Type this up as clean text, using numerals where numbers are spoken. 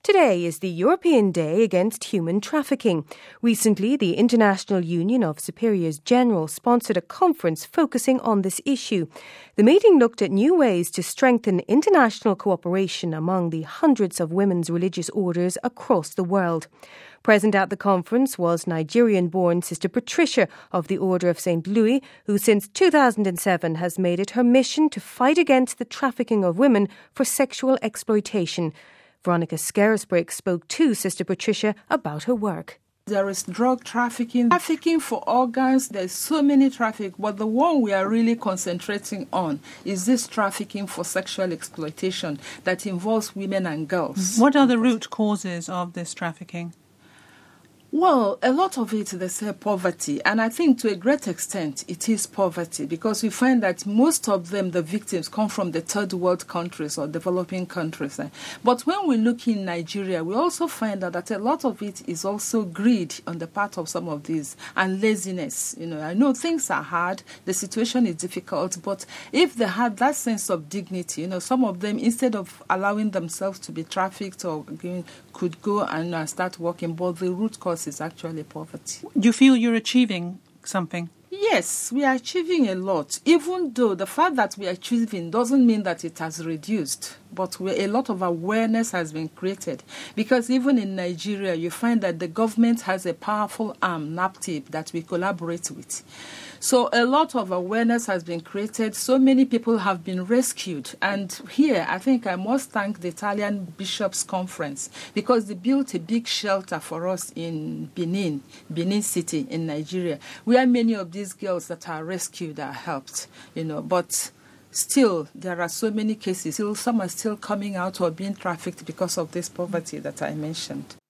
Today is the European Day Against Human Trafficking. Recently, the International Union of Superiors General sponsored a conference focusing on this issue. The meeting looked at new ways to strengthen international cooperation among the hundreds of women's religious orders across the world. Present at the conference was Nigerian-born Sister Patricia of the Order of St. Louis, who since 2007 has made it her mission to fight against the trafficking of women for sexual exploitation. Veronica Scarisbrick spoke to Sister Patricia about her work. There is drug trafficking for organs. There's so many traffic, but the one we are really concentrating on is this trafficking for sexual exploitation that involves women and girls. What are the root causes of this trafficking? Well, a lot of it, they say poverty. And I think to a great extent, it is poverty because we find that most of them, the victims, come from the third world countries or developing countries. But when we look in Nigeria, we also find out that a lot of it is also greed on the part of some of these and laziness. I know things are hard, the situation is difficult, but if they had that sense of dignity, some of them, instead of allowing themselves to be trafficked or could go and start working, but the root cause is actually poverty. Do you feel you're achieving something? Yes, we are achieving a lot, even though the fact that we are achieving doesn't mean that it has reduced. But a lot of awareness has been created because even in Nigeria, you find that the government has a powerful arm, NAPTIP, that we collaborate with. So a lot of awareness has been created. So many people have been rescued. And here, I think I must thank the Italian Bishops' Conference because they built a big shelter for us in Benin City in Nigeria, where many of these girls that are rescued are helped, but still, there are so many cases. Some are still coming out or being trafficked because of this poverty that I mentioned.